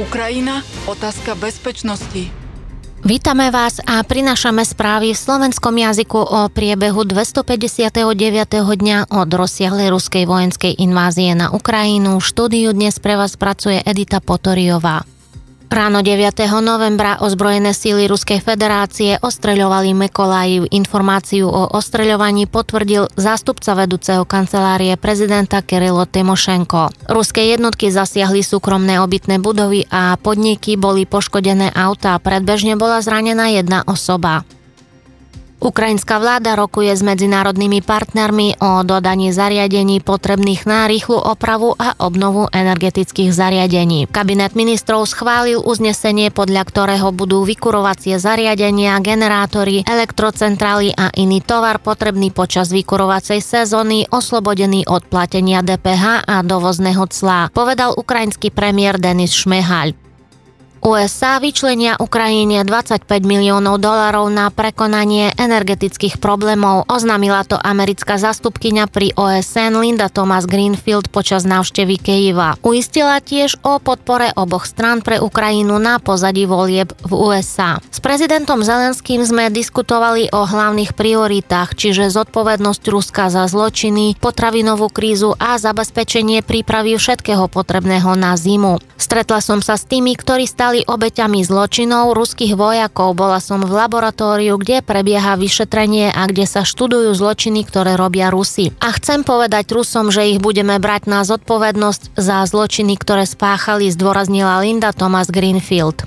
Ukrajina, otázka bezpečnosti. Vítame vás a prinášame správy v slovenskom jazyku o priebehu 259. dňa od rozsiahlej ruskej vojenskej invázie na Ukrajinu. V štúdiu dnes pre vás pracuje Edita Potoriová. Ráno 9. novembra ozbrojené síly Ruskej federácie ostreľovali Mykolajiv. Informáciu o ostreľovaní potvrdil zástupca vedúceho kancelárie prezidenta Kirilo Tymošenko. Ruské jednotky zasiahli súkromné obytné budovy a podniky, boli poškodené autá, predbežne bola zranená jedna osoba. Ukrajinská vláda rokuje s medzinárodnými partnermi o dodaní zariadení potrebných na rýchlu opravu a obnovu energetických zariadení. Kabinet ministrov schválil uznesenie, podľa ktorého budú vykurovacie zariadenia, generátory, elektrocentrály a iný tovar potrebný počas vykurovacej sezóny oslobodený od platenia DPH a dovozného cla, povedal ukrajinský premiér Denis Šmyhal. USA vyčlenia Ukrajine $25 miliónov na prekonanie energetických problémov. Oznámila to americká zástupkyňa pri OSN Linda Thomas-Greenfield počas návštevy Kyjeva. Uistila tiež o podpore oboch strán pre Ukrajinu na pozadí volieb v USA. S prezidentom Zelenským sme diskutovali o hlavných prioritách, čiže zodpovednosť Ruska za zločiny, potravinovú krízu a zabezpečenie prípravy všetkého potrebného na zimu. Stretla som sa s tými, ktorí stali obeťami zločinov ruských vojakov. Bola som v laboratóriu, kde prebieha vyšetrenie a kde sa študujú zločiny, ktoré robia Rusi. A chcem povedať Rusom, že ich budeme brať na zodpovednosť za zločiny, ktoré spáchali, zdôraznila Linda Thomas-Greenfield.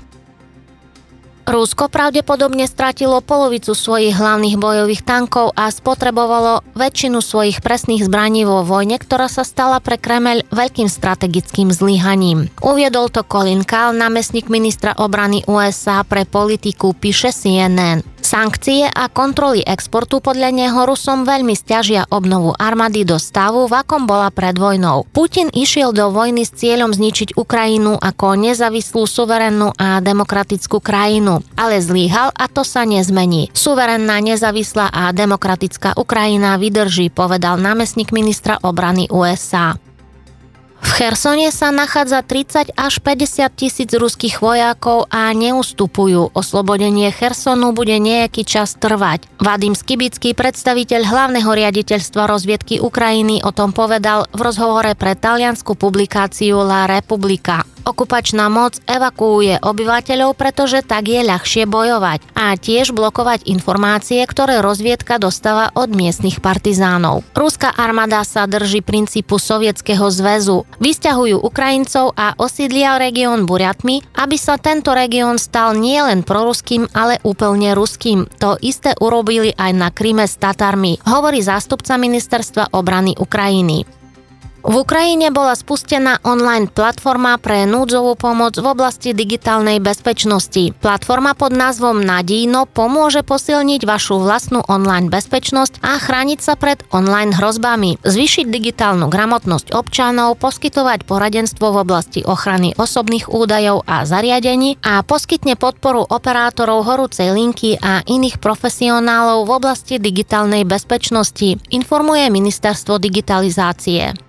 Rusko pravdepodobne stratilo polovicu svojich hlavných bojových tankov a spotrebovalo väčšinu svojich presných zbraní vo vojne, ktorá sa stala pre Kremeľ veľkým strategickým zlyhaním. Uviedol to Colin Kahl, námestník ministra obrany USA pre politiku, píše CNN. Sankcie a kontroly exportu podľa neho Rusom veľmi sťažia obnovu armády do stavu, v akom bola pred vojnou. Putin išiel do vojny s cieľom zničiť Ukrajinu ako nezávislú, suverénnu a demokratickú krajinu. Ale zlyhal a to sa nezmení. Suverénna, nezávislá a demokratická Ukrajina vydrží, povedal námestník ministra obrany USA. V Chersone sa nachádza 30 až 50 tisíc ruských vojakov a neustupujú. Oslobodenie Chersonu bude nejaký čas trvať. Vadim Skibický, predstaviteľ hlavného riaditeľstva rozviedky Ukrajiny, o tom povedal v rozhovore pre taliansku publikáciu La Repubblica. Okupačná moc evakuuje obyvateľov, pretože tak je ľahšie bojovať a tiež blokovať informácie, ktoré rozviedka dostáva od miestnych partizánov. Ruská armáda sa drží princípu Sovietskeho zväzu. Vysťahujú Ukrajincov a osídlia región Buriatmi, aby sa tento región stal nielen proruským, ale úplne ruským. To isté urobili aj na Kryme s Tatarmi, hovorí zástupca ministerstva obrany Ukrajiny. V Ukrajine bola spustená online platforma pre núdzovú pomoc v oblasti digitálnej bezpečnosti. Platforma pod názvom Nadíno pomôže posilniť vašu vlastnú online bezpečnosť a chrániť sa pred online hrozbami, zvýšiť digitálnu gramotnosť občanov, poskytovať poradenstvo v oblasti ochrany osobných údajov a zariadení a poskytne podporu operátorov horúcej linky a iných profesionálov v oblasti digitálnej bezpečnosti, informuje Ministerstvo digitalizácie.